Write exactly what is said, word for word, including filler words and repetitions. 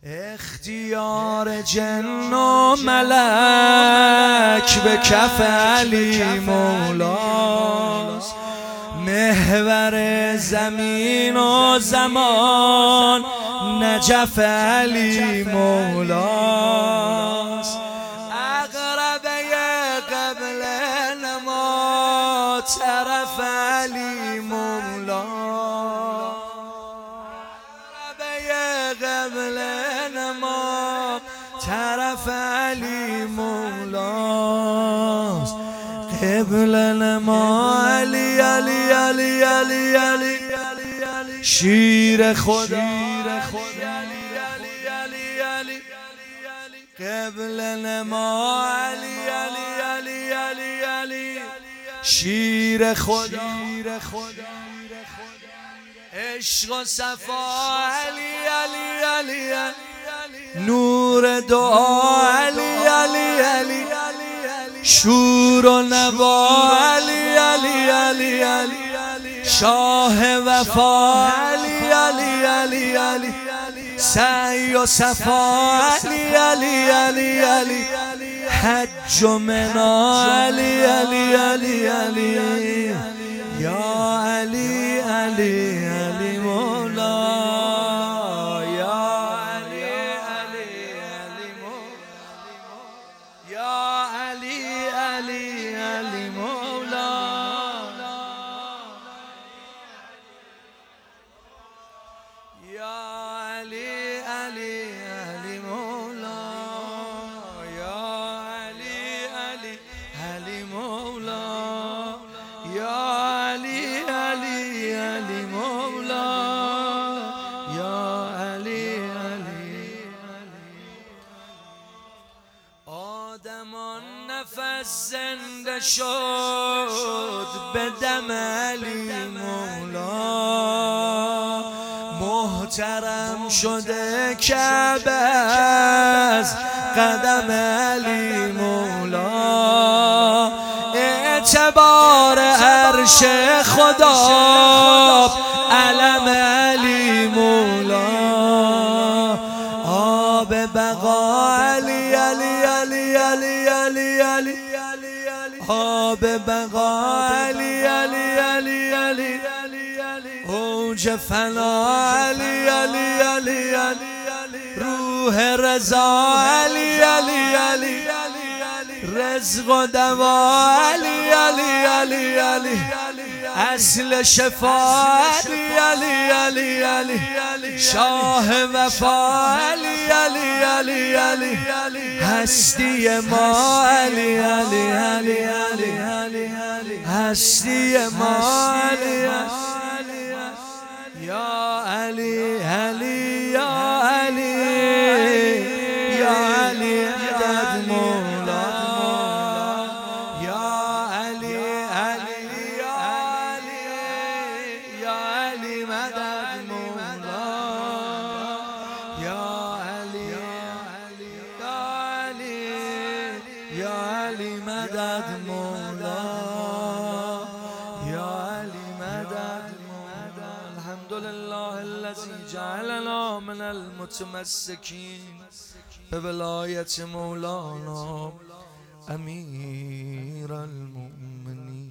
اختیار جن و ملک به کف علی مولاست، محور زمین و زمان نجف علی مولاست، اقربه قبل نما طرف علی مولاست، اقربه قبل نما طرف علی مولاست، قبل نما علی علی علی علی علی شیر خدا قبل نما علی علی علی علی علی شیر خدا، عشق و صفا علی علی علی نور دعا علی علی علی شور و نوا علی علی علی علی شاه وفا علی علی علی علی سعی و صفا علی علی علی علی حج و منا علی علی علی علی یا علی علی علی مولا یا علی علی علی مولا یا علی علی علی مولا یا علی علی علی مولا یا علی علی علی مولا یا علی علی علی مولا یا علی علی آدمان نفس زنده شد به دم علی مولا، محترم شده کعبه از قدم علی مولا، اعتبار عرش خدا علم علی مولا، آب بقا علی علی علی علی علی علی آب بقا علی علی علی علی اوج فنا علی علی علی علی روح رضا علی علی علی رزق و دوا علی علی علی علی اصل شفا علی علی علی علی شاه وفا علی علی علی علی هستی ما علی علی علی علی هستی ما علی یا علی علی یا علی یا علی مدد مولا یا علی علی یا علی یا علی مدد مولا یا علی یا علی یا علی مدد مولا یا علی مدد الحمد لله الذي جعلنا من المتمسكين بولاية مولانا امير المؤمنين.